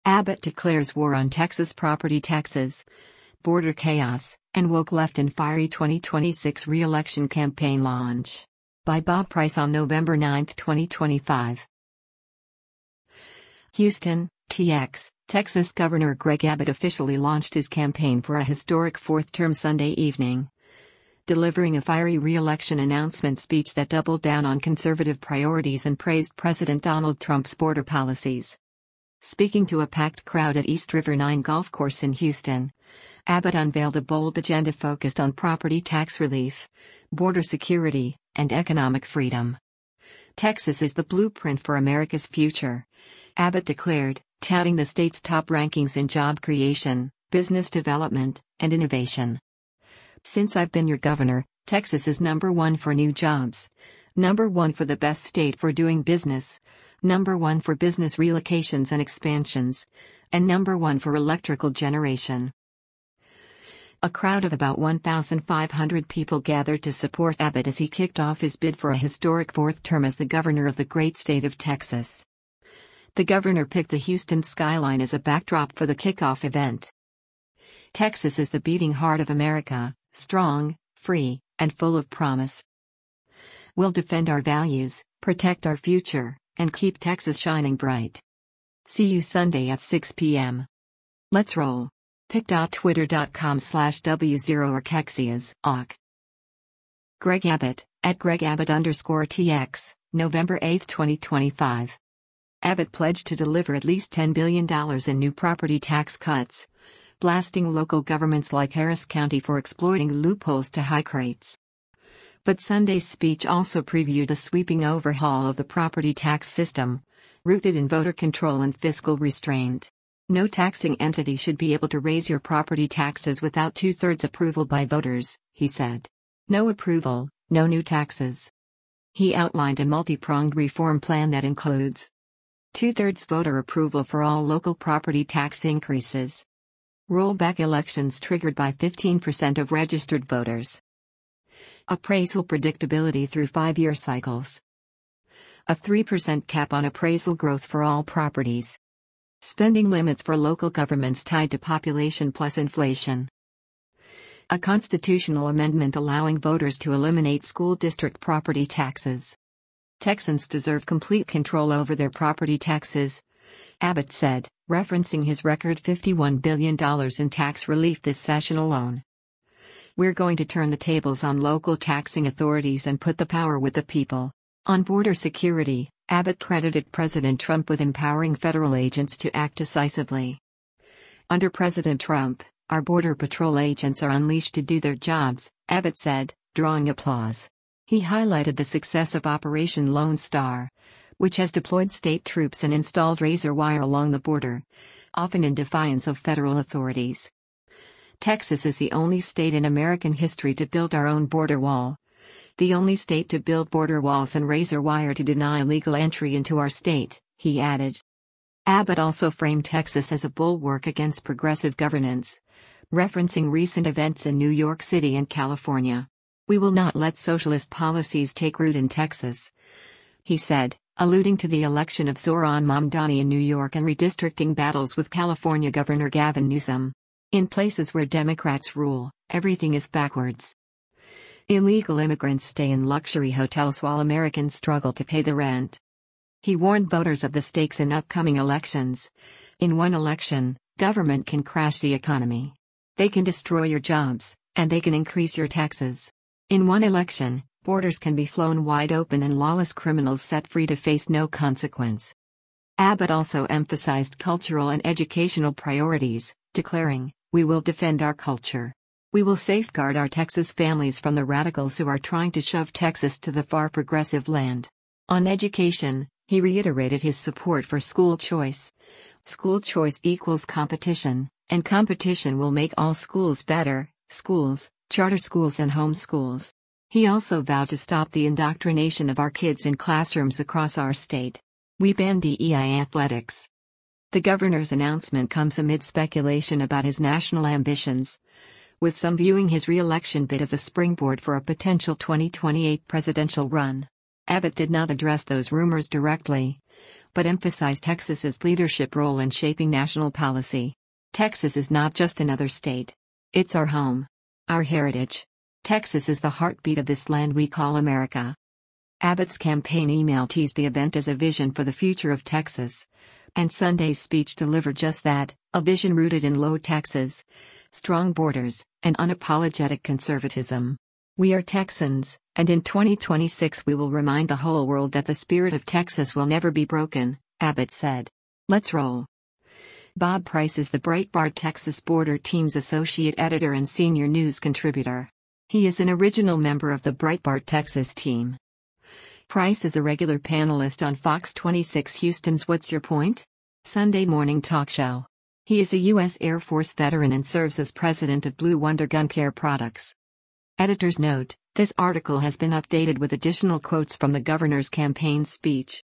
Abbott declares war on Texas property taxes, border chaos, and woke left in fiery 2026 re-election campaign launch. By Bob Price on November 9, 2025. Houston, TX, Texas Governor Greg Abbott officially launched his campaign for a historic fourth term Sunday evening, delivering a fiery re-election announcement speech that doubled down on conservative priorities and praised President Donald Trump's border policies. Speaking to a packed crowd at East River 9 Golf Course in Houston, Abbott unveiled a bold agenda focused on property tax relief, border security, and economic freedom. Texas is the blueprint for America's future, Abbott declared, touting the state's top rankings in job creation, business development, and innovation. Since I've been your governor, Texas is #1 for new jobs, #1 for the best state for doing business, #1 for business relocations and expansions, and #1 for electrical generation. A crowd of about 1,500 people gathered to support Abbott as he kicked off his bid for a historic fourth term as the governor of the great state of Texas. The governor picked the Houston skyline as a backdrop for the kickoff event. Texas is the beating heart of America, strong, free, and full of promise. We'll defend our values, protect our future, and keep Texas shining bright. See you Sunday at 6 p.m. Let's roll. pic.twitter.com/W0orkexias, awk. Greg Abbott, at GregAbbott_TX, November 8, 2025. Abbott pledged to deliver at least $10 billion in new property tax cuts, blasting local governments like Harris County for exploiting loopholes to hike rates. But Sunday's speech also previewed a sweeping overhaul of the property tax system, rooted in voter control and fiscal restraint. No taxing entity should be able to raise your property taxes without two-thirds approval by voters, he said. No approval, no new taxes. He outlined a multi-pronged reform plan that includes two-thirds voter approval for all local property tax increases, rollback elections triggered by 15% of registered voters, appraisal predictability through 5-year cycles, a 3% cap on appraisal growth for all properties, spending limits for local governments tied to population plus inflation, a constitutional amendment allowing voters to eliminate school district property taxes. Texans deserve complete control over their property taxes, Abbott said, referencing his record $51 billion in tax relief this session alone. We're going to turn the tables on local taxing authorities and put the power with the people. On border security, Abbott credited President Trump with empowering federal agents to act decisively. Under President Trump, our Border Patrol agents are unleashed to do their jobs, Abbott said, drawing applause. He highlighted the success of Operation Lone Star, which has deployed state troops and installed razor wire along the border, often in defiance of federal authorities. Texas is the only state in American history to build our own border wall. The only state to build border walls and razor wire to deny illegal entry into our state, he added. Abbott also framed Texas as a bulwark against progressive governance, referencing recent events in New York City and California. We will not let socialist policies take root in Texas, he said, alluding to the election of Zohran Mamdani in New York and redistricting battles with California Governor Gavin Newsom. In places where Democrats rule, everything is backwards. Illegal immigrants stay in luxury hotels while Americans struggle to pay the rent. He warned voters of the stakes in upcoming elections. In one election, government can crash the economy. They can destroy your jobs, and they can increase your taxes. In one election, borders can be flown wide open and lawless criminals set free to face no consequence. Abbott also emphasized cultural and educational priorities, declaring, "We will defend our culture. We will safeguard our Texas families from the radicals who are trying to shove Texas to the far progressive land." On education, he reiterated his support for school choice. School choice equals competition, and competition will make all schools better, schools, charter schools and home schools. He also vowed to stop the indoctrination of our kids in classrooms across our state. We ban DEI athletics. The governor's announcement comes amid speculation about his national ambitions, with some viewing his re-election bid as a springboard for a potential 2028 presidential run. Abbott did not address those rumors directly, but emphasized Texas's leadership role in shaping national policy. Texas is not just another state. It's our home. Our heritage. Texas is the heartbeat of this land we call America. Abbott's campaign email teased the event as a vision for the future of Texas. And Sunday's speech delivered just that, a vision rooted in low taxes, strong borders, and unapologetic conservatism. We are Texans, and in 2026 we will remind the whole world that the spirit of Texas will never be broken, Abbott said. Let's roll. Bob Price is the Breitbart Texas Border Team's associate editor and senior news contributor. He is an original member of the Breitbart Texas team. Price is a regular panelist on Fox 26 Houston's What's Your Point? Sunday morning talk show. He is a U.S. Air Force veteran and serves as president of Blue Wonder Gun Care Products. Editor's note: this article has been updated with additional quotes from the governor's campaign speech.